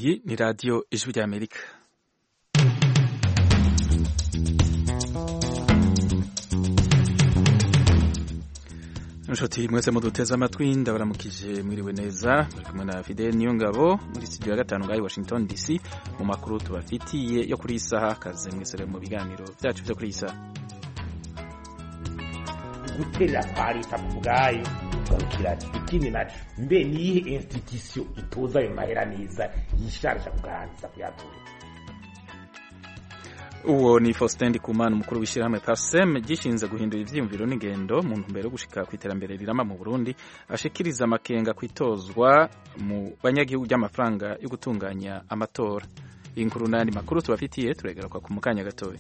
Iyi ni radiyo ijwi ry'Amerika. Inshuti mwese muduteze amatwi ndabaramukije mwiriwe neza muri kumwe na Fidel Niyongabo muri studio ya gatanu ngayi Washington DC mu makuru tubafitiye yo kuri isaha kaze mwese mu biganiro byacu byo kuri isaha. Gutera parita kubgayo garukira ikindi naco mbe nihe institution itoza ayo mahera neza yisharisha kuganza kuyatura. Uwo ni Faustin Ndikumana umukuru w'ishyirahamwe PARSEM gishinze guhindura ivyiyumviro n'ingendo mu ntumbero yo gushika ku iterambere rirama mu Burundi, ashikiriza amakenga kwitozwa mu banyagihugu ry'amafaranga yo gutunganya amatora. Inkuru n'andi makuru tubafitiye turegaruka ku mukanya gatoya.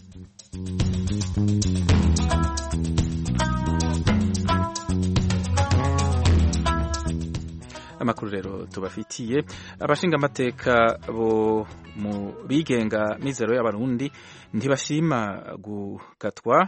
Amakuru rero tubafitiye, abashinga amateka bo mu bigenga mizero y'abarundi ntibashima gukatwa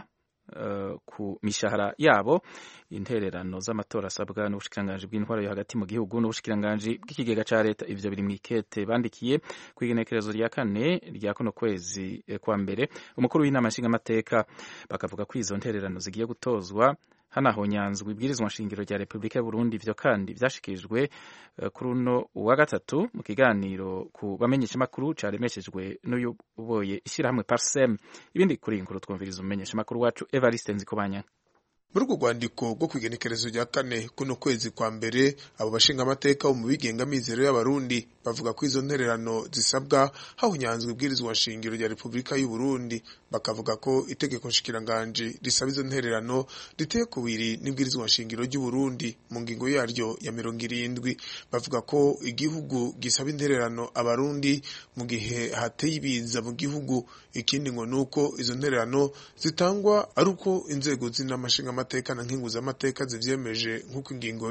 ku mishahara yabo. Intererano z'amatora asabwa n'ubushikiranganje bw'intwaro yo hagati mu gihugu n'ubushikiranganje bw'ikigega ca leta ivyo biri mw'ikete bandikiye kw'igenekerezo rya kane rya kuno kwezi kwa mbere umukuru w'inama nshinga amateka, bakavuga ko izo ntererano zigiye gutozwa hanahonyanzwe ibwirizwa nshingiro rya Republika y'u Burundi. Ivyo kandi vyashikirijwe kuri uno wa gatatu mu kiganiro ku bamenyesha makuru caremeshejwe n'uyoboye ishirahamwe PARSEM. Ibindi kuri inkuru twumviriza umumenyesha makuru wacu Evariste Nzikobanya. Muri urwo rwandiko rwo kwigenekerezo rya kane kuno kwezi kwa mbere, abo bashinga amateka bo mu bigenga mizero y'abarundi bavuga ko izo ntererano zisabwa hahunyanzwe ibwirizwa nshingiro rya Republika y'u Burundi. Bakavuga ko itegeko nshikiranganje risaba izo ntererano riteye kubiri n'ibwirizwa nshingiro ry'u Burundi mu ngingo yaryo ya 70. Bavuga ko igihugu gisaba intererano abarundi mu gihe hateye ibiza mu gihugu. Ikindi ngo nuko izo ntererano zitangwa ari uko inzego z'inamashinga amateka na nkinguza amateka zivyemeje nk'uko ingingo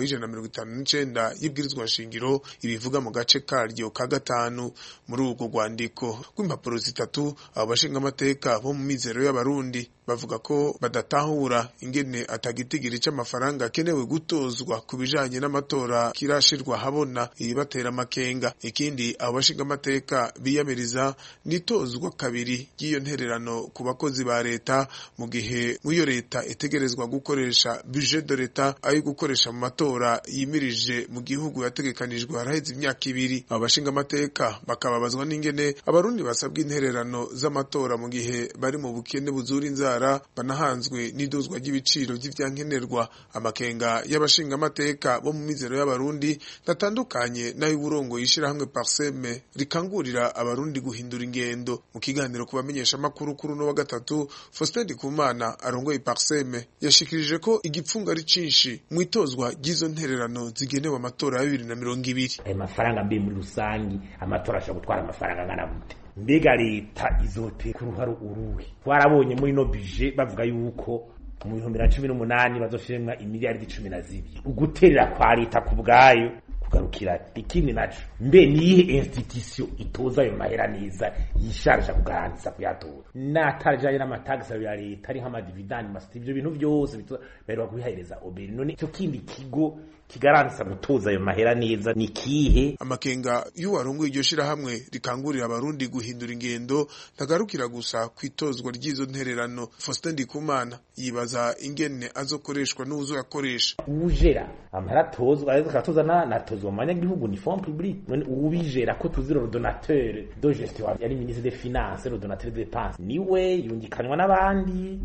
y'159 y'ibwirizwa nshingiro ibivuga mu gace karyo ka gatanu. Muri urwo rwandiko rw'impapuro zitatu, abo bashinga amateka bo mu mizero y'abarundi bavuga ko badatahura ingene atagitigiri c'amafaranga akenewe gutozwa ku bijanye n'amatora kirashirwa habona ibibatera amakenga. Ikindi abo bashinga amateka biyamiriza nitozwa kabiri y'iyo ntererano ku bakozi ba leta mu gihe iyo leta itegerezwa gukoresha budget de leta ayo gukoresha mu matora yimirije mu gihugu yategekanijwe haraheze imyaka 2. Abo bashinga amateka bakababazwa n'ingene abarundi basabwa intererano z'amatora mu gihe bari mu bukene buzura inzara banahanzwe n'iduzwa ry'ibiciro vy'ivyankenerwa. Amakenga y'abashinga amateka bo mu mizero y'abarundi natandukanye nayo uburongo yishirahamwe PARSEM rikangurira abarundi guhindura ingendo. Mu kiganiro ku bamenyesha makuru kuri no wa gatatu, Faustin Ndikumana arongoye PARSEM yashikirije ko igipfunga ari cinshi mwitozwa ry'izo ntererano zigenewe amatora ya 2020. Ayo mafaranga mbi muri rusangi amatora ashobora gutwara amafaranga angana gute? Mbega leta izote ku ruharo uruhe? Twarabonye muri no budget bavuga yuko mu 2018 bazoshemwa imiliyardi 12. Uguterera kwa leta kubgayo kugarukira ikindi naco mbe nihe institution itoza ayo mahera neza yisharisha kuganza kuyatura natarajanye n'amataxa ya leta ari nk'amadividend masti ivyo bintu byose bero kubihereza oberi. None cyo kindi kigo kigaransa gutoza ayo mahera neza ni kihe? Amakenga y'uwarongo iryo shirahamwe rikangurira abarundi guhindura ingendo tagarukira gusa kwitozwa ry'izo ntererano. Faustin Ndikumana yibaza ingene azokoreshwa n'uzo yakoresha ujera amahera tozwa azatoza natozwa mu banyagihugu ni fond public. None ubijera ko tuzira le donateur de gestion yari ministre des finances le donateur de dépenses niwe yungikanwa n'abandi.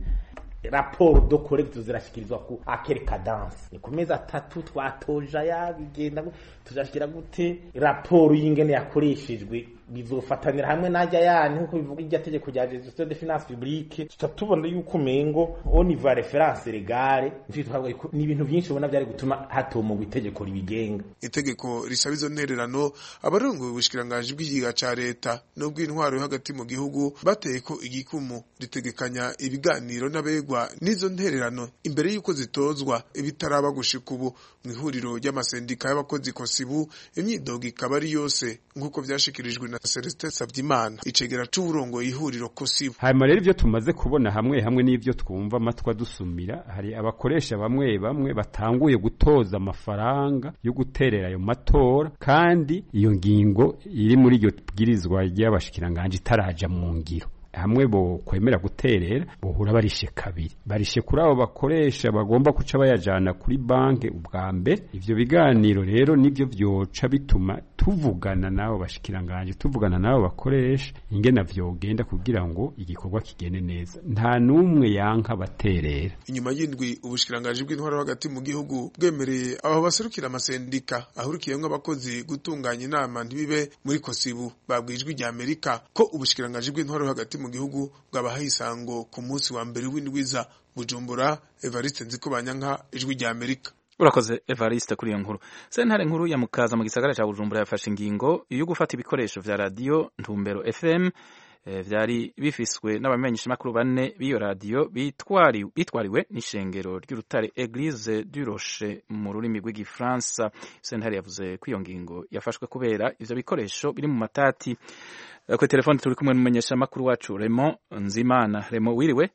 Raporo do collecte zirashikirizwa ku akere cadence ni kumeza 3 twatoja yabigenda tuzashikira gute raporo y'ingene yakoreshejwe bizofatanira hamwe najya yani nkuko bivuga irya tegeko rya gestion de finance publique. Tutatubona yuko mengo au niveau référence légale ni ibintu byinshi ubona byari gutuma hatomo itegeko ribigenga. Itegeko risaba izo ntererano abarongo ubushikiranganje bw'igiga ca leta no bw'intwaro yo hagati mu gihugu bateye ko igikumu ritegekanya ibiganiro n'abegwa n'izo ntererano imbere yuko zitozwa ibitaraba gushika ubu. Mu ihuriro ry'amasendika y'abakozi kosibu imyidogo ikaba ari yose nkuko vyashikirijwe na na Celestin Savyimana icegera c'uburongo ihuriro Kosibu. Hanyuma rero ivyo tumaze kubona hamwe n'ivyo twumva amatwa dusumira, hari abakoresha bamwe batanguye gutoza amafaranga yo guterera ayo matora, kandi iyo ngingo iri muri iryo bwirizwa ry'abashikiranganje itaraja mu ngiro. Hamwe bo kwemera guterera bohura barishe kabiri, barishe kuri abo bakoresha bagomba kuca bayajana kuri banke ubwa mbere. Ivyo biganiro rero nivyo vyoca bituma tuvugana nabo bashikiranganje, tuvugana nabo bakoresha ingena vyogenda kugira ngo igikorwa kigende neza. Nta numwe yanka baterera. Inyuma y'indwi ubushikiranganje bw'intwaro hagati mu gihugu bwemereye abo baserukira amasendika ahurikiyemwe abakozi gutunganya inama ntibibe muri Kosibu, babwijwe rya Amerika ko ubushikiranganje bw'intwaro hagati mu gihugu bwabahaye isango ku munsi wa mbere w'indwiza. Bujumbura, Evariste Nzikobanyanka, ijwi rya Amerika. Urakoze Evariste kuri iyo nkuru. Sentare nkuru ya Mukaza mu gisagara ca Bujumbura yafashe ingingo yo gufata ibikoresho vya radio Ntumbero FM vyari bifiswe n'abamenyesha makuru bane b'iyo radio bitwariwe n'ishengero ry'urutare Église du Rocher mu rurimi rw'igifaransa. Sentare yavuze ko iyo ngingo yafashwe kubera ivyo bikoresho biri mu matati. Kuri telefone turi kumwe n'umumenyesha makuru wacu Raymond Nzimana. Raymond, wiriwe?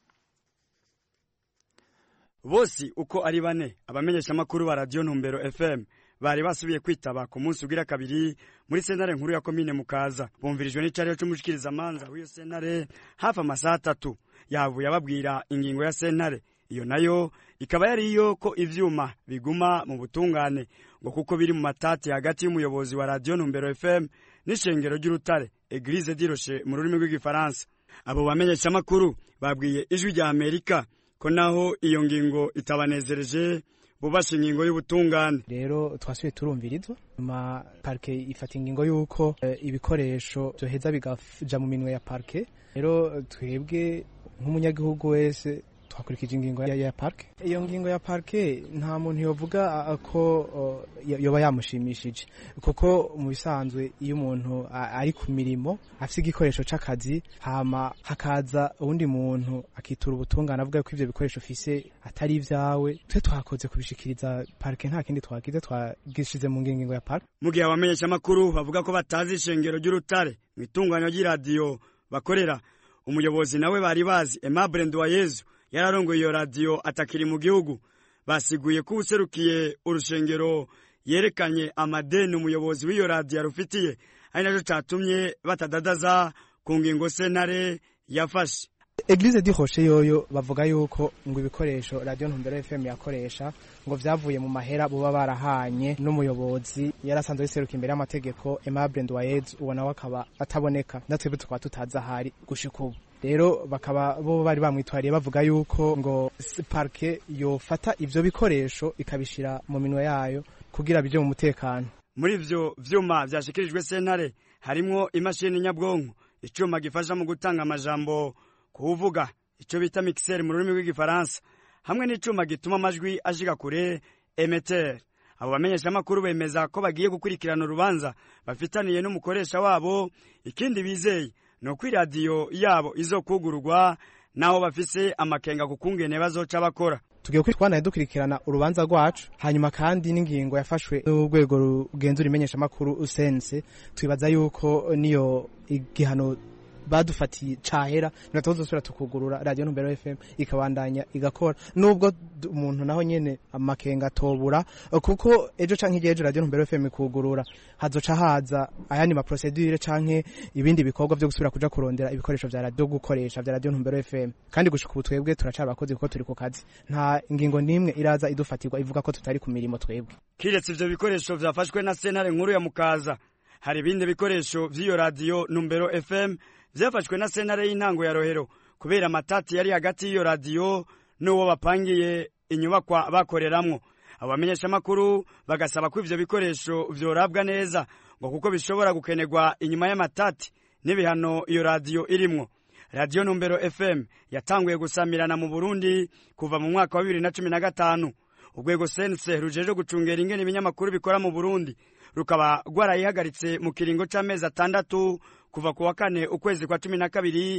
Bose uko ari bane abamenyesha makuru ba radio Ntumbero FM bari basubiye kwitaba ku munsi ugira kabiri muri sentare nkuru ya komine Mukaza. Bumvirijwe n'icariro c'umushikiriza manza w'iyo sentare hafi amasaha 3 yavuye ababwira ingingo ya sentare. Iyo nayo ikaba yari iyo ko ivyuma biguma mu butungane ngo kuko biri mu matati hagati y'umuyobozi wa radio Ntumbero FM n'ishengero ry'urutare Église du Rocher mu rurimi rw'igifaransa. Abo bamenyesha makuru babwiye ijwi rya Amerika ko naho iyo ngingo itabanezereje bubasha ingingo y'ubutungane. Rero twasubiye turumvirizwa ma parke ifata ingingo yuko ibikoresho byoheza bigaja mu minwe ya parke. Rero twebwe nk'umunyagihugu wese twakurikije ingingo ya parke. Iyo ngingo ya parke nta muntu yovuga ko yoba yamushimishije, kuko mu bisanzwe iyo umuntu ari ku mirimo afite igikoresho c'akazi hama hakaza uwundi muntu akitura ubutungane avuga ko ivyo bikoresho fise atari ivyawe, twe twakoze kubishikiriza parke, nta kindi twagize, twagishize mu ngingo ya parke. Mu gihe abamenyesha makuru bavuga ko batazi ishengero ry'urutare mu itunganywa ry'iradiyo bakorera, umuyobozi nawe bari bazi Aimable Nduwayezu yararongoye iyo radio atakiri mu gihugu. Basiguye ko userukiye urushengero yerekanye amadeni umuyobozi w'iyo radio yarufitiye, ari naco catumye batadadaza ku ngingo sentare yafashe. Église du Rocher yoyo bavuga yuko ngo ibikoresho radio Ntumbero FM yakoresha ngo vyavuye mu mahera buba barahanye n'umuyobozi yarasanzwe yiseruka imbere y'amategeko Aimable Nduwayezu, uwo nawe akaba ataboneka, natwe tukaba tutaza hari gushika ubu. Rero bakaba bo bari bamwitwariye bavuga yuko ngo parke yofata ivyo bikoresho ikabishira mu minwe yayo kugira bije mu mutekano. Muri ivyo vyuma vyashikirijwe sentare harimwo imashini nyabwonko, icuma gifasha mu gutanga amajambo kuvuga, ico bita mixer mu rurimi rw'igifaransa, hamwe n'icuma gituma amajwi ashika kure émetteur. Abo bamenyesha makuru bemeza ko bagiye gukurikirana urubanza bafitaniye n'umukoresha wabo. Ikindi bizeye no kuri radio yabo izokugururwa naho bafise amakenga kukungene bazoca bakora. Tugiye kwitwana dukurikirana urubanza rwacu, hanyuma kandi n'ingingo yafashwe n'urwego rugenzura imenyesha makuru usense, twibaza yuko niyo igihano badufatiye cahera natozosura tukugurura radio Ntumbero FM ikabandanya igakora, nubwo umuntu naho nyene amakenga tobura, kuko ejo canke igihe radio Ntumbero FM ikugurura hazoca haza ayandi ma procedure canke ibindi bikorwa byo gusubira kuja kurondera ibikoresho vya radio gukoresha vya radio Ntumbero FM, kandi gushika ubutwebwe turacara abakozi kuko turi ku kazi, nta ingingo nimwe iraza idufatirwa ivuga ko tutari ku mirimo twebwe. Kiretse ivyo bikoresho vyafashwe na sentare nkuru ya Mukaza, hari ibindi bikoresho vy'iyo radio Ntumbero FM vyafashwe na sentare y'intango ya Rohero kubera amatati yari hagati y'iyo radio n'uwo bapangiye inyubakwa bakoreramwo. Abamenyesha makuru bagasaba ko ivyo bikoresho vyorabwa neza ngo kuko bishobora gukenerwa inyuma y'amatati n'ibihano iyo radio irimwo. Radio Ntumbero FM yatanguye gusamirana mu Burundi kuva mu mwaka wa 2015. Urwego sense rujeje gucungera ingene ibinyamakuru bikora mu Burundi rukaba rwarayihagaritse mu kiringo c'amezi 6 kuva ku wa 4 ukwezi kwa 12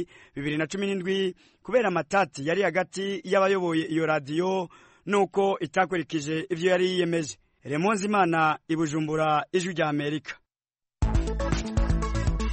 2017 kubera amatati yari hagati y'abayoboye iyo radio nuko itakurikije ivyo yari yiyemeje. Raymond Nzimana, i Bujumbura, ijwi rya Amerika.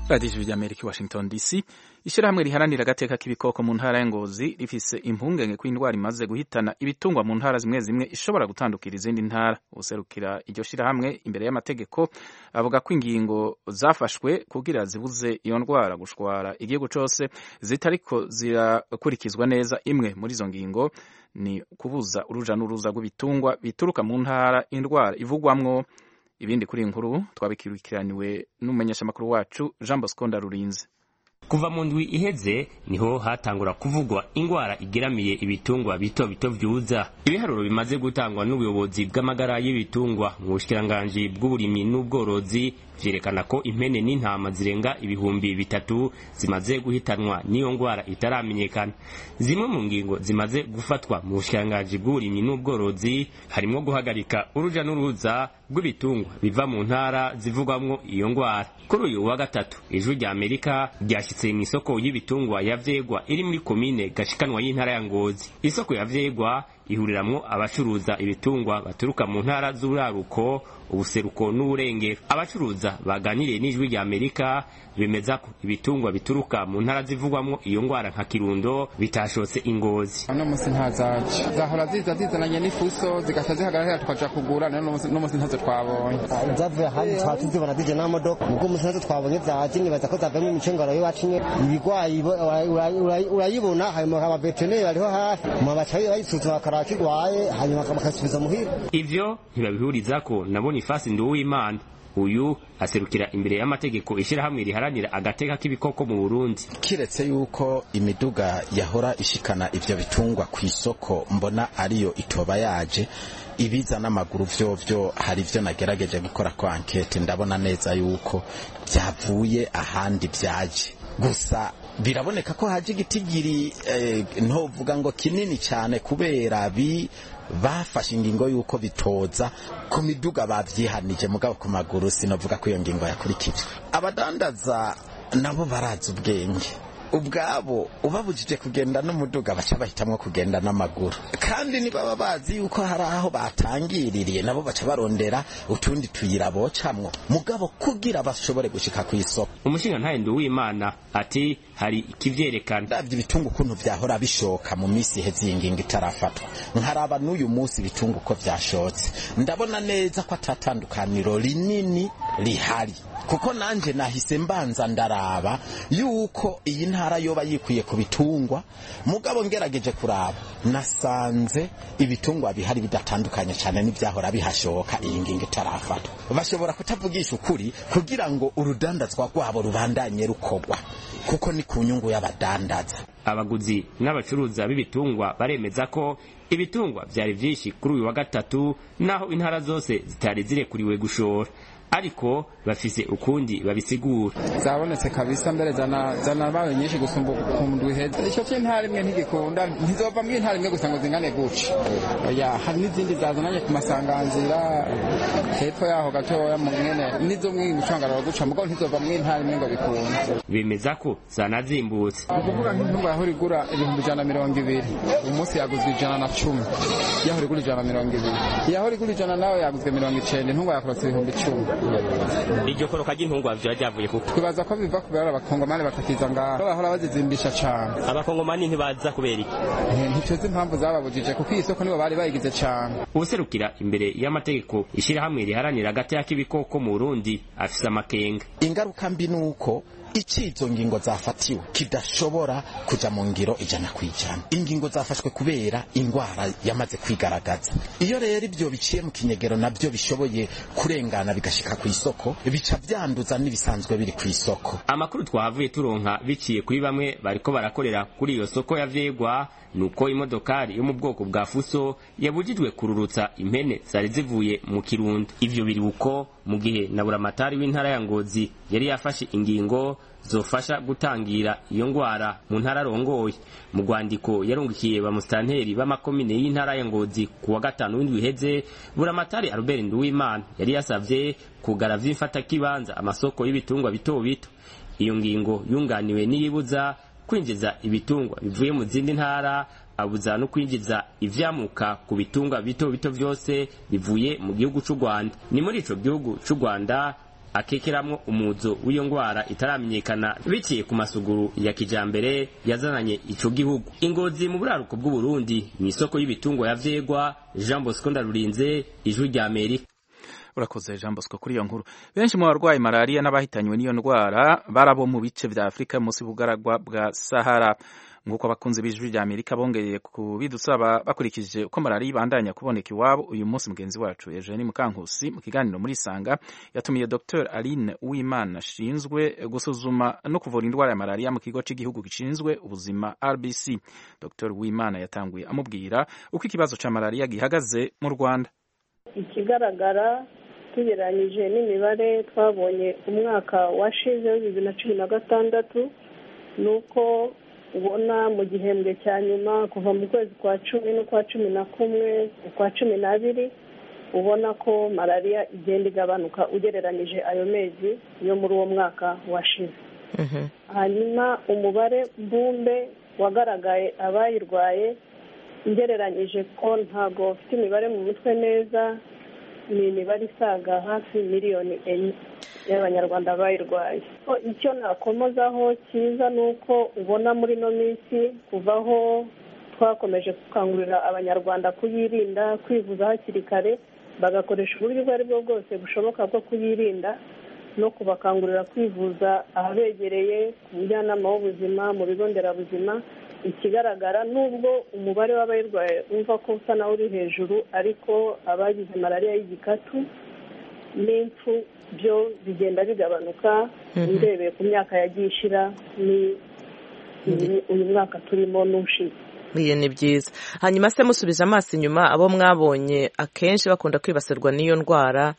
radiyo y'Amerika Washington DC. Ishyirahamwe riharanira agateka k'ibikoko mu ntara ya Ngozi rifise impungenge ko indwara imaze guhitana ibitungwa mu ntara zimwe zimwe ishobora gutandukira izindi ntara. Userukira iryo shyirahamwe imbere y'amategeko avuga ko ingingo zafashwe kugira zibuze iyo ndwara gushwara igihugu cose zitariko zirakurikizwa neza. Imwe muri izo ngingo ni kubuza uruja n'uruza rw'ibitungwa bituruka mu ntara indwara ivugwamwo. Ibindi kuri inkuru twabikirikiraniwe n'umumenyeshamakuru wacu Jean Bosco Ndarurinze. Kuva mu ndwi iheze niho hatangura kuvugwa ingwara igeramiye ibitungwa bito bito vyuza. Ibiharuro bimaze gutangwa n'ubuyobozi bw'amagara y'ibitungwa mu bushikiranganje bw'uburimyi n'ubworozi vyerekana ko impene n'intama zirenga ibihumbi 3 zimaze guhitanwa n'iyo ngwara itaramenyekana. Zimwe mu ngingo zimaze gufatwa mu bushikiranganje bw'uburimyi n'ubworozi harimo guhagarika uruja n'uruza rw'ibitungwa biva mu ntara zivugwamwo iyo ngwara. Kuri uyu wa gatatu Ijwi ry'Amerika ryashitse mu isoko y'ibitungwa ya Vyegwa iri muri komine Gashikanwa y'intara ya Ngozi. Isoko ya Vyegwa ihuriramwo abacuruza ibitungwa baturuka mu ntara z'uraruko, ubuseruko n'uburengero. Abacuruza baganiriye n'Ijwi ry'Amerika bemeza ko ibitungwa bituruka mu ntara zivugwamwo iyo ngwara nka Kirundo bitashotse Ingozi. Ano musi ntazaje zahora zizananye n'ifuso zigaca zihagarara tukaja kugura no musi ntazo twabonye. Zavuye handi twatuzibona zije n'amodoka ubwo musi ntazo twabonye zaje nibaza ko zavanye imicengaro yo bacinye ibigwayi urayibona hanyuma abaveterineri bariho hafi mu bacayi bayisuzuma akarakigwaye hanyuma bakasubiza muhira. Ivyo ntibabihuriza ko nabona ifasi Nduwimana. Uyu aserukira imbere y'amategeko ishirahamwe riharanira agateka k'ibikoko mu Burundi. Kiretse yuko imiduga yahora ishikana ivyo bitungwa ku isoko mbona ariyo itoba yaje ibiza n'amaguru vyo hari vyo nagerageje gukora ko enquete ndabona neza yuko byavuye ahandi vyaje. Gusa biraboneka ko haje igitigiri ntovuga ngo kinini cyane kubera bafashe ingingo yuko bitoza ku miduga bavyihanije mugabo ku maguru sinovuga ko iyo ngingo yakurikijwe. Abadandaza nabo baraza ubwenge ubwabo ubabujije kugenda n'umuduga baca bahitamwo kugenda n'amaguru, kandi ni baba bazi yuko hari aho batangiririye nabo baca barondera utundi tuyira bocamwo mugabo kugira bashobore gushika ku isoko. Umushinga ntaye Nduwimana ati hari ikivyerekana ndavye ibitungu kuntu vyahora bishoka mu misi iheze ingingo itarafatwa nkaraba n'uyu munsi ibitungu uko vyashotse ndabona neza ko atatandukaniro rinini rihari, kuko nanje nahise mbanza ndaraba yuko iyi ntara yoba yikwiye ku bitungwa mugabo ngerageje kuraba nasanze ibitungwa bihari bidatandukanye cyane n'ivyahora bihashoka iyi ngingo itarafatwa. Bashobora kutavugisha ukuri kugira ngo urudandazwa rwabo rubandanye rukogwa kuko ni ku nyungu y'abadandaza. Abaguzi n'abacuruza b'ibitungwa baremeza ko ibitungwa vyari vyinshi kuri uyu wa gatatu naho intara zose zitari zirekuriwe gushora, ariko bafise ukundi babisigura. Zabonetse kabisa mbere zana bawe nyinshi gusumba kumundwi heza. Ico cy'intara imwe ntigikunda ntizova mu intara imwe gusa ngo zingane guca. Oya hari n'izindi zazananye ku masanganzira hepfo yaho gatoya mu mwene nizo mwe mucangara guca mugabo ntizova mu intara imwe ngo bikunda. Bemeza ko zanazimbutse. Ukuvuga nk'intumba yahora igura 120 umunsi yaguzwe 110 yahora igura 120 yahora igura 100 nawe yaguzwe 90 intumba yakorotse 10. Iryo koroka ry'intungwa vyavuye kuko twibaza ko biva kubera abakongomani batakiza ngaho bahora bazizimbisha cyane. Abakongomani ntibaza kubera iki? Ntituzi impamvu zababujije kuko isoko nibo bari bayigize cyane. Userukira imbere y'amategeko ishirahamwe riharanira agateka k'ibikoko mu Burundi afise amakenga. Ingaruka mbi nuko izo ngingo zafatiwe kidashobora kuja mu ngiro 100%. Ingingo zafashwe kubera ingwara yamaze kwigaragaza. Iyo rero ibyo biciye mu kinyegero nabyo bishoboye kurengana bigashika ku isoko bica byanduza nibisanzwe biri ku isoko. Amakuru twahavuye turonka biciye kuri bamwe bariko barakorera kuri iyo soko ya Vyegwa nuko imodokari yo mu bwoko bwa Fuso yabujijwe kururutsa impene zari zivuye mu Kirundo. Ivyo biri uko mu gihe na buramatari w'intara ya Ngozi yari yafashe ingingo zofasha gutangira iyo ngwara mu ntara rongoye. Mu rwandiko yarungikiye ba mustanteri b'amakomine y'intara ya Ngozi ku wa gatanu w'indwi iheze, buramatari Albert Nduwimana yari yasavye kugaravya imfata kibanza amasoko y'ibitungwa bito bito. Iyo ngingo yunganiwe n'iyibuza kwinjiza ibitungwa bivuye mu zindi ntara, abuza no kwinjiza ivyamuka ku bitungwa bito bito vyose bivuye mu gihugu c'u Rwanda. Ni muri ico gihugu c'u Rwanda akekeramwo umuzo w'iyo ngwara itaramenyekana biciye ku masuguru ya kijambere yazananye ico gihugu. Ingozi mu buraruko bw'u Burundi ni isoko y'ibitungwa ya Vyegwa. Jean Bosco Ndarurinze, Ijwi rya Amerika. Urakoze Jean Bosco kuri iyo nkuru. Benshi mu barwayi malaria n'abahitanywe n'iyo ndwara barabo mu bice vya Afrika munsi bugaragwa bwa Sahara. Nguko abakunzi b'Ijwi rya Amerika bongeye kubidusaba bakurikije uko malaria ibandanya kuboneka iwabo. Uyu munsi mugenzi wacu Eugene Mukankusi mu kiganiro muri Sanga yatumiye Dr Aline Uwimana ashinzwe gusuzuma no kuvura indwara ya malaria mu kigo cy'igihugu gishinzwe ubuzima RBC. Dr Uwimana yatanguye amubwira uko ikibazo ca malaria gihagaze mu Rwanda. Ikigaragara tugereranyije n'imibare twabonye umwaka washize 2016 nuko ubona mu gihembwe cya nyuma kuva mu kwezi kwa 10 no kwa 11 kwa 12 ubona ko malaria igenda igabanuka ugereranyije ayo mezi yo muri uwo mwaka washize. Hanyuma umubare mbumbe wagaragaye abayirwaye ngereranyije ko ntago ufite imibare mu mutwe neza, ni imibare isaga hafi miliyoni 4 y'abanyarwanda bayirwaye. Icyo nakomozaho cyiza ni uko ubona muri no minsi kuvaho twakomeje gukangurira abanyarwanda kuyirinda, kwivuza hakiri kare, bagakoresha uburyo ubwo ari bwo bwose bushoboka bwo kuyirinda no kubakangurira kwivuza ahabegereye ku mujyanama w'ubuzima mu bigo nderabuzima. Ikigaragara nubwo umubare w'abayirwaye umva ko usa naho uri hejuru, ariko abagize malaria y'igikatu n'impfu byo bigenda bigabanuka ndebeye ku myaka yagiye ishira ni uyu mwaka turimo n'ushize. Iyo ni byiza. Hanyuma se musubije amaso inyuma, abo mwabonye akenshi bakunda kwibasirwa n'iyo ndwara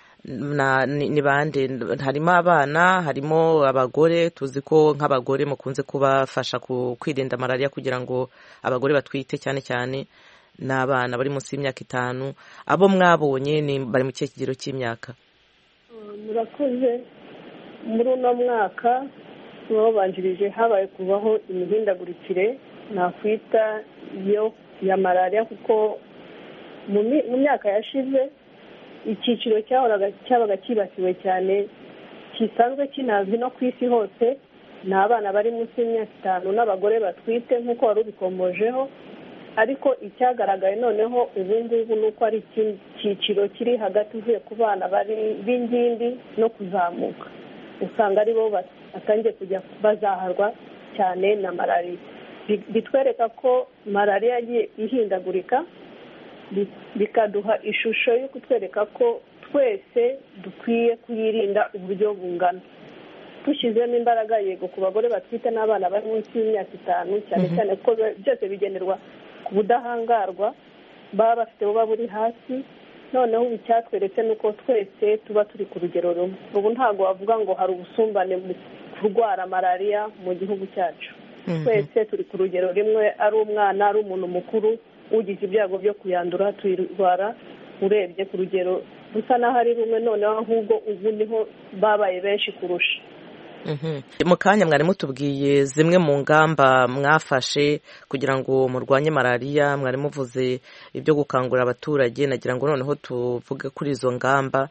ni bande? Harimo abana, harimo abagore, tuzi ko nk'abagore mukunze kubafasha kwirinda malaria kugira ngo abagore batwite cyane cyane n'abana bari munsi y'imyaka 5. Abo mwabonye ni bari mu kihe kigero cy'imyaka? Murakoze. Muri uno mwaka wabanjirije habaye kubaho imihindagurikire nakwita yo ya malaria, kuko mu myaka yashize icyiciro cyabaga kibasiwe cyane kisanzwe kinazwi no ku isi hose ni abana bari munsi y'imyaka 5 n'abagore batwite nk'uko wari ubikomojeho. Ariko icyagaragaye noneho ubu ngubu ni uko ari icyiciro kiri hagati uvuye ku bana b'ingimbi no kuzamuka, usanga ari bo batangiye kujya bazaharwa cyane na malaria. Bitwereka ko malaria yagiye ihindagurika, bikaduha ishusho yo kutwereka ko twese dukwiye kuyirinda uburyo bungana, dushyizemo imbaraga yego ku bagore batwite n'abana bari munsi y'imyaka 5 cyane cyane ko byose bigenerwa ku budahangarwa baba bafite buba buri hasi. Noneho icyatweretse nuko twese tuba turi ku rugero rumwe. Ubu ntago wavuga ngo hari ubusumbane mu kurwara malaria mu gihugu cyacu. Twese turi ku rugero rimwe, ari umwana, ari umuntu mukuru, ugize ibyago byo kuyandura tuyirwara urebye ku rugero rusa naho ari rumwe. Noneho ahubwo ubu niho babaye benshi kurusha. Mu kanya mwari mutubwiye zimwe mu ngamba mwafashe kugira ngo murwanye malaria, mwari muvuze ibyo gukangurira abaturage. Nagira ngo noneho tuvuge kuri izo ngamba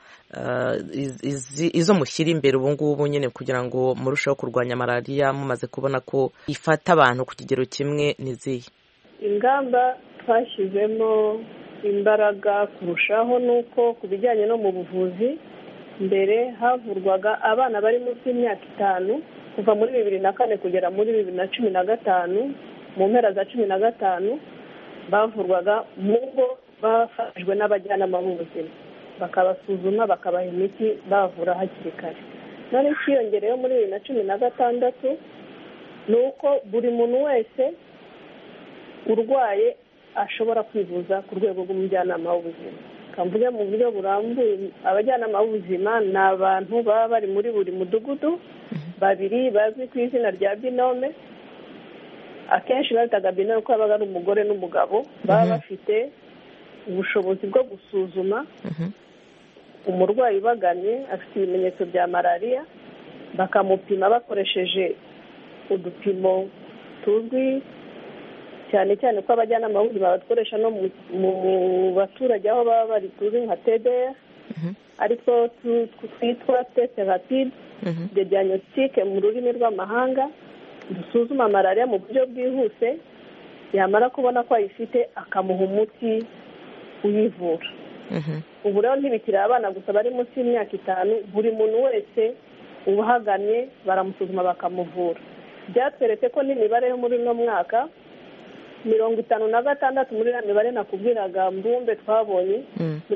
izo mushyira imbere ubu ngubu nyine kugira ngo murusheho kurwanya malaria mumaze kubona ko ifata abantu ku kigero kimwe. Nizihe ingamba twashyizemo imbaraga kurushaho? Nuko ku bijyanye no mu buvuzi, mbere havurwaga abana bari munsi y'imyaka 5 kuva muri 2004 kugera muri 2015. Mu mpera za 2015 bavurwaga mu ngo bafashijwe n'abajyanama b'ubuzima, bakabasuzuma bakabaha imiti bavura hakiri kare. None ikiyongereyeho muri 2016 nuko buri muntu wese urwaye ashobora kwivuza ku rwego rw'umujyanama w'ubuzima. Kamvuge mu buryo burambuye, abajyanama b'ubuzima ni abantu baba bari muri buri mudugudu, 2 bazwi ku izina rya binome. Akenshi babitaga binome ko babaga ari umugore n'umugabo, baba bafite ubushobozi bwo gusuzuma umurwayi ubaganye afite ibimenyetso bya malaria, bakamupima bakoresheje udupimo tuzwi cyane cyane ko abajyanama b'ubuzima bakoresha no mu baturage aho baba bari tuzi nka TDR. ariko twitwa test rapide de diagnostic mu rurimi rw'amahanga, dusuzuma malariya mu buryo bwihuse, yamara kubona ko ayifite akamuha umuti uyivura. Ubu rero ntibikiri abana gusa bari munsi y'imyaka 5, buri muntu wese ubahagamye baramusuzuma bakamuvura. Byatweretse ko n'imibare yo muri no mwaka 56 muri ya mibare nakubwiraga mbumbe twabonye,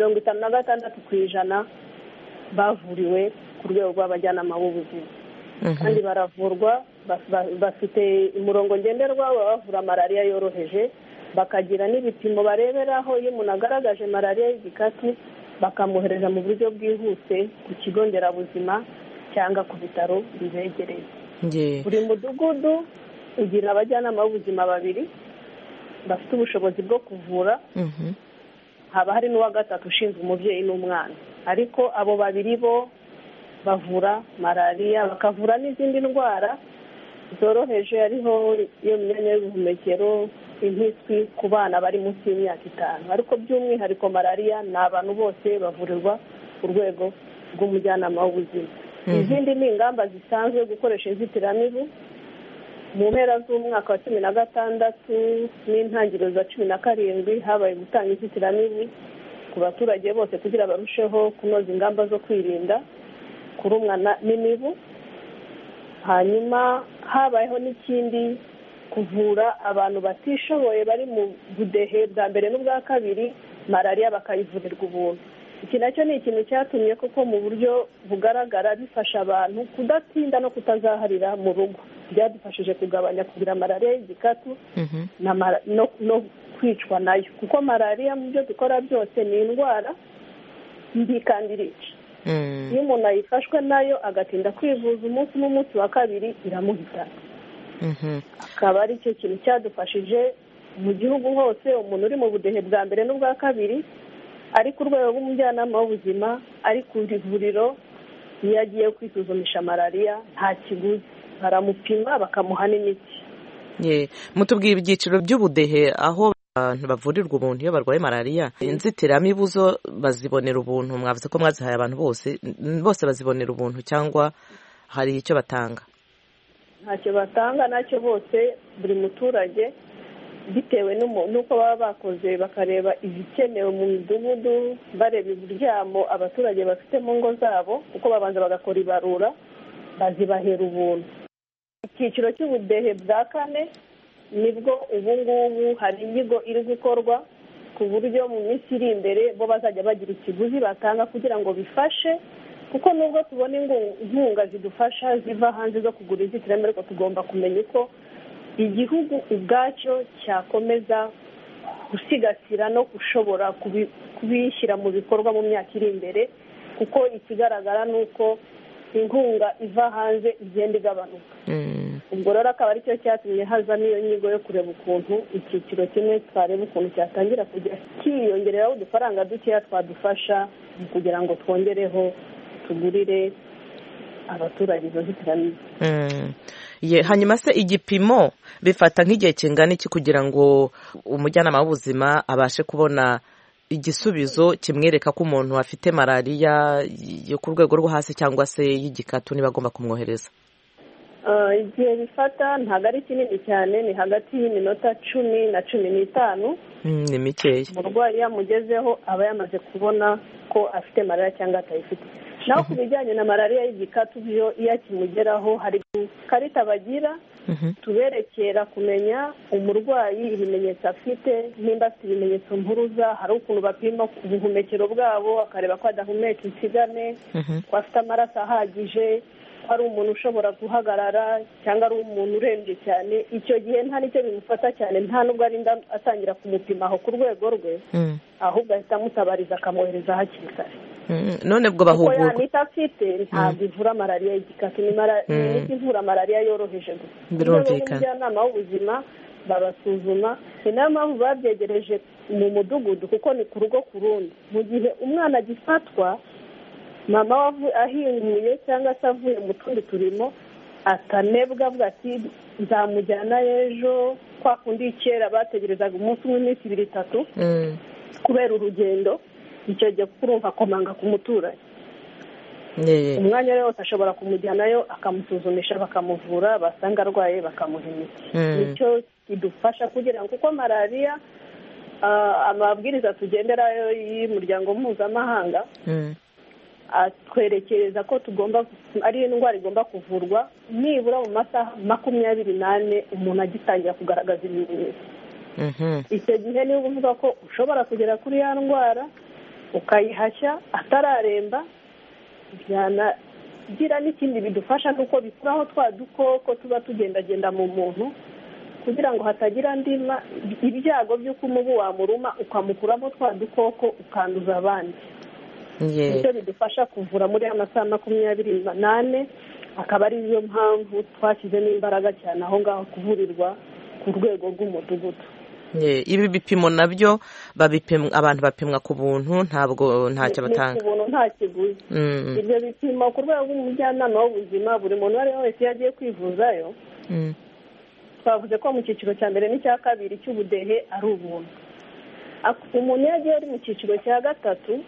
56% bavuriwe ku rwego rw'abajyanama b'ubuzima, kandi baravurwa bafite umurongo ngenderwa bavura malariya yoroheje, bakagira n'ibipimo bareberaho iyo umuntu agaragaje malariya y'igikatu bakamuhereza mu buryo bwihuse ku kigo nderabuzima cyangwa ku bitaro bibegereye. Buri mudugudu ugira abajyanama b'ubuzima 2 bafite ubushobozi bwo kuvura, haba hari n'uwa gatatu ushinzwe umubyeyi n'umwana, ariko abo 2 bo bavura malariya, bakavura n'izindi ndwara zoroheje, ariho iyo myanya y'ubuhumekero, impiswi ku bana bari munsi y'imyaka 5, ariko by'umwihariko malariya ni abantu bose bavurirwa ku rwego rw'umujyanama w'ubuzima. Izindi ni ingamba zisanzwe gukoresha inzitiramibu. Mu mpera z'umwaka wa 2016 n'intangiriro za 2017 habaye gutanga inzitiramibu ku baturage bose kugira barusheho kunoza ingamba zo kwirinda kurumwa n'imibu. Hanyuma habayeho n'ikindi kuvura abantu batishoboye bari mu budehe bwa mbere n'ubwa kabiri, malariya bakayivurirwa ubuntu. Iki nacyo ni ikintu cyatumye koko mu buryo bugaragara bifasha abantu kudatinda no kutazaharira mu rugo. Byadufashije kugabanya kugira malariya y'igikatu no kwicwa nayo, kuko malariya mu byo dukora byose ni indwara mbi kandi irica. Iyo umuntu ayifashwe nayo agatinda kwivuza umunsi n'umunsi wa kabiri iramuhitana. Akaba ari cyo kintu cyadufashije mu gihugu hose, umuntu uri mu budehe bwa mbere n'ubwa kabiri ari ku rwego rw'umujyanama w'ubuzima, ari ku ivuriro, iyo agiye kwisuzumisha malariya nta kiguzi, baramupima bakamuha n'imiti. Mutubwira ibyiciro by'ubudehe aho abantu bavurirwa ubuntu iyo barwaye malariya. Inzitiramibu zo bazibonera ubuntu, mwavuze ko mwazihaye abantu bose bazibonera ubuntu, cyangwa hari icyo batanga? Ntacyo batanga, nacyo bose buri muturage bitewe n'uko baba bakoze bakareba ibikenewe mu midugudu, bareba uburyamo abaturage bafite mu ngo zabo, kuko babanza bagakora ibarura, bazibahera ubuntu. Icyiciro cy'ubudehe bwa 4 nibwo ubu ngubu hari inyigo iri gukorwa ku buryo mu minsi iri imbere bo bazajya bagira ikiguzi batanga kugira ngo bifashe, kuko nubwo tubona inkunga zidufasha ziva hanze zo kugura inzitiramibu, ariko tugomba kumenya ko igihugu ubwacyo cyakomeza gusigasira no gushobora kubishyira mu bikorwa mu myaka iri imbere, kuko ikigaragara ni uko inkunga iva hanze igenda igabanuka. Ubwo rero akaba ari cyo cyatumye haza n'iyo nyigo yo kureba ukuntu icyiciro kimwe twareba ukuntu cyatangira kujya kiyongereraho udufaranga dukeya twadufasha kugira ngo twongereho tugurire abaturage izo nzitiramibu. Hanyuma se igipimo bifata nk'igihe kingana iki kugira ngo umujyanama w'ubuzima abashe kubona igisubizo kimwereka ko umuntu afite malariya yo ku rwego rwo hasi cyangwa se y'igikatu niba agomba kumwohereza? Igihe bifata ntabwo ari kinini cyane, ni hagati y'iminota 10 na 15. Ni mikeya. Umurwayi yamugezeho aba yamaze kubona ko afite malariya cyangwa atayifite. Naho ku bijyanye na malariya y'igikatu byo iyo akimugeraho hari karita bagira tuberekera kumenya umurwayi ibimenyetso afite, nimba afite ibimenyetso mpuruza, hari ukuntu bapima ubuhumekero bwabo akareba ko adahumeka insigane, ko afite amaraso ahagije, ko ari umuntu ushobora guhagarara cyangwa ari umuntu urembye cyane. Icyo gihe nta nicyo bimufata cyane, nta nubwo arinda atangira kumupima aho ku rwego rwe, ahubwo ahita amutabariza akamwohereza hakiri kare. None bwo bahugurwa kuko yanita afite ntabwo ivura malariya y'igikatu, ni imiti ivura malariya yoroheje gusa. Birumvikana. Umujyanama w'ubuzima babasuzuma, ni nayo mpamvu babyegereje mu mudugudu, kuko ni ku rugo ku rundi. Mu gihe umwana agifatwa, mama ahinguye cyangwa se avuye mu tundi turimo, atanebwa avuga ati nzamujyana ejo, kwa kundi kera bategerezaga umunsi umwe, iminsi 2-3 kubera urugendo. Icyo gihe kurumva komanga ku muturage umwanya wose ashobora kumujyanayo akamusuzumisha bakamuvura, basanga arwaye bakamuha imiti. Nicyo kidufasha kugira ngo, kuko malariya amabwiriza tugenderayo y'umuryango mpuzamahanga atwerekereza ko ari indwara igomba kuvurwa nibura mu masaha 24 umuntu agitangira kugaragaza ibimenyetso. Icyo gihe niba uvuga ko ushobora kugera kuri ya ndwara ukayihashya atararemba, byanagira n'ikindi bidufasha nuko bikuraho twa dukoko tuba tugendagenda mu muntu, kugira ngo hatagira ibyago by'uko umubu wamuruma ukamukuramo twa dukoko ukanduza abandi. Nicyo bidufasha kuvura muri amasaha 24, akaba ari yo mpamvu twashyizemo imbaraga cyane aho ngaho kuvurirwa ku rwego rw'umudugudu. Ibi bipimo nabyo abantu bapimwa ku buntu, ntacyo batanga, ku buntu nta kiguzi. Ibyo bipimo ku rwego rw'umujyanama w'ubuzima, buri muntu uwo ari we wese iyo agiye kwivuzayo, twavuze ko mu cyiciro cya mbere n'icya kabiri cy'ubudehe ari ubuntu. Umuntu iyo agiye ari mu cyiciro cya gatatu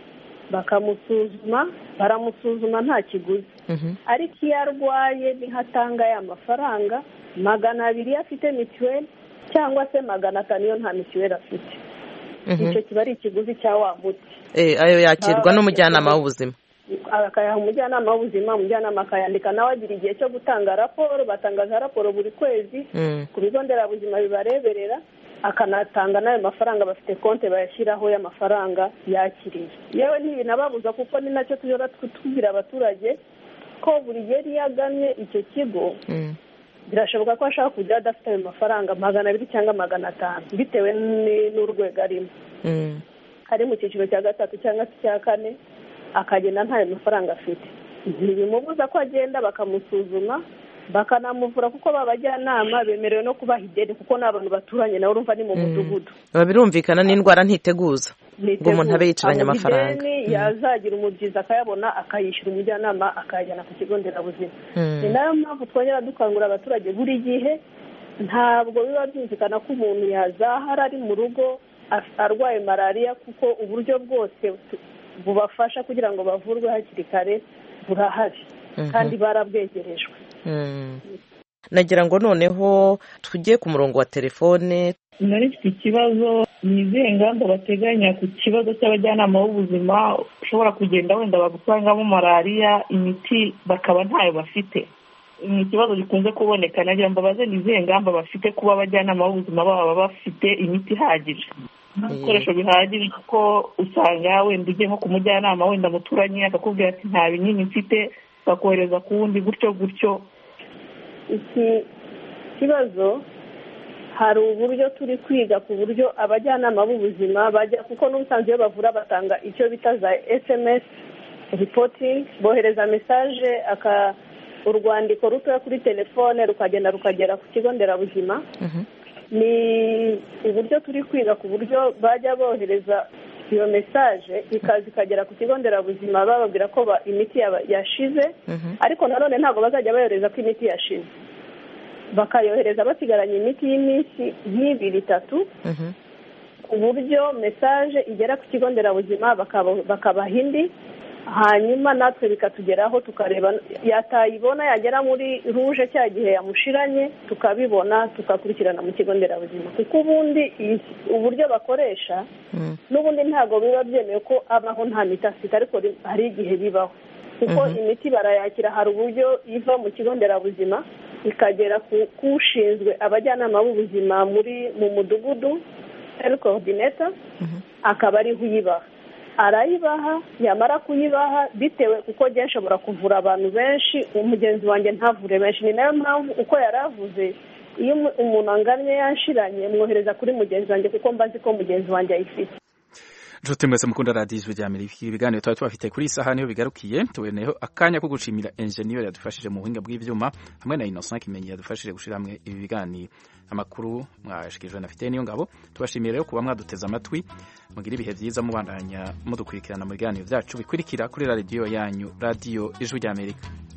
baramusuzuma nta kiguzi. Ariko iyo arwaye nihatanga ya mafaranga 200 afite mituweli, cyangwa se 500 iyo nta mituweli afite. Icyo kiba ari ikiguzi cya wa muti. Ayo yakirwa n'umujyanama w'ubuzima, akayaha umujyanama w'ubuzima, umujyanama akayandika, nawe agira igihe cyo gutanga raporo. Batangaza raporo buri kwezi ku bigo nderabuzima bibareberera, akanatanga n'ayo mafaranga, bafite konti bayashyiraho y'amafaranga yakiriye. Yewe ntibinababuza, kuko ni nacyo tujya tubwira abaturage ko buri gihe iyo agamye icyo kigo birashoboka ko ashaka kujya adafite ayo mafaranga 200 cyangwa 500 bitewe n'urwego arimo. Hari mu cyiciro cya gatatu cyangwa cya 4 akagenda ntayo mafaranga afite, ntibimubuza ko agenda bakamusuzuma bakanamuvura, kuko babajyanama bemerewe no kubaha ideni, kuko ni abantu baturanye nawe, urumva ni mu mudugudu. Birumvikana n'indwara ntiteguza ngo umuntu abe yicaranye amafaranga. Yazagira umubyizi akayabona, akayishyura umujyanama, akayajyana ku kigo nderabuzima. Ni nayo mpamvu twongera dukangurira abaturage, buri gihe ntabwo biba byumvikana ko umuntu yazahara ari mu rugo arwaye malariya, kuko uburyo bwose bubafasha kugira ngo bavurwe hakiri kare burahari kandi barabwegerejwe. Nagira ngo noneho tujye ku murongo wa telefone. Nari mfite ikibazo, ni izihe ngamba bateganya ku kibazo cy'abajyanama b'ubuzima ushobora kugenda wenda bagusangamo malariya, imiti bakaba ntayo bafite? Ni ikibazo gikunze kuboneka. Nagira ngo baze ni izihe ngamba bafite kuba abajyanama b'ubuzima baba bafite imiti ihagije, ibikoresho bihagije, kuko usanga wenda ugiye nko ku mujyanama wenda muturanye akakubwira ati nta binini mfite, bakohereza ku wundi gutyo. Iki kibazo hari uburyo turi kwiga ku buryo abajyanama b'ubuzima bajya, kuko n'ubusanzwe iyo bavura batanga icyo bita za SMS reporting, bohereza message urwandiko rutoya kuri telefone rukagera ku kigo nderabuzima. Ni uburyo turi kwiga ku buryo bajya bohereza iyo message ikagera ku kigo nderabuzima bababwira ko imiti yashize, ariko nanone ntabwo bazajya bayohereza ko imiti yashize, bakayohereza basigaranye imiti y'iminsi 2-3, ku buryo message igera ku kigo nderabuzima bakabaha indi, hanyuma natwe bikatugeraho tukareba, yatayibona yagera muri ruje cya gihe yamushiranye tukabibona, tukakurikirana mu kigo nderabuzima, kuko ubundi uburyo bakoresha n'ubundi ntabwo biba byemewe ko abaho nta miti afite, ariko hari igihe bibaho, kuko imiti barayakira. Hari uburyo iva mu kigo nderabuzima ikagera kushinzwe abajyanama b'ubuzima mu mudugudu, health coordinator, akaba ariho uyibaha, arayibaha, yamara kuyibaha bitewe, kuko njye nshobora kuvura abantu benshi, umugenzi wanjye ntavure benshi. Ni nayo mpamvu uko yaravuze, iyo umuntu anganye yanshiranye mwohereza kuri mugenzi wanjye, kuko mbazi ko mugenzi wanjye ayifite. Nshuti mwese mukunda radiyo Ijwi ry'Amerika, ibiganiro twari tubafite kuri iyi saha niho bigarukiye. Tuboneyeho akanya ko gushimira enjeniyeri yadufashije mu buhinga bw'ibyuma, hamwe na Innocent Kimenyi yadufashije gushyira hamwe ibi biganiro. Amakuru mwashyikirijwe na Fite niyo ngabo. Tubashimiye rero kuba mwaduteze amatwi, mugira ibihe byiza mubandanya mudukurikirana mu biganiro byacu bikurikira kuri radiyo yanyu, radiyo Ijwi ry'Amerika.